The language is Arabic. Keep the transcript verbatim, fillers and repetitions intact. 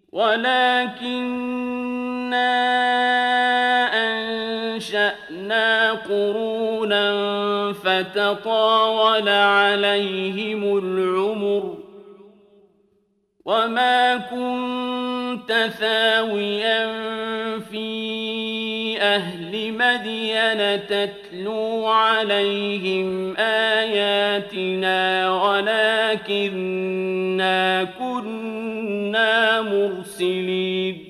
ولكننا أنشأنا قرونا فتطاول عليهم العمر وما كنت ثاويا في أهل مدين تتلو عليهم آياتنا ولكننا كنا مرسلين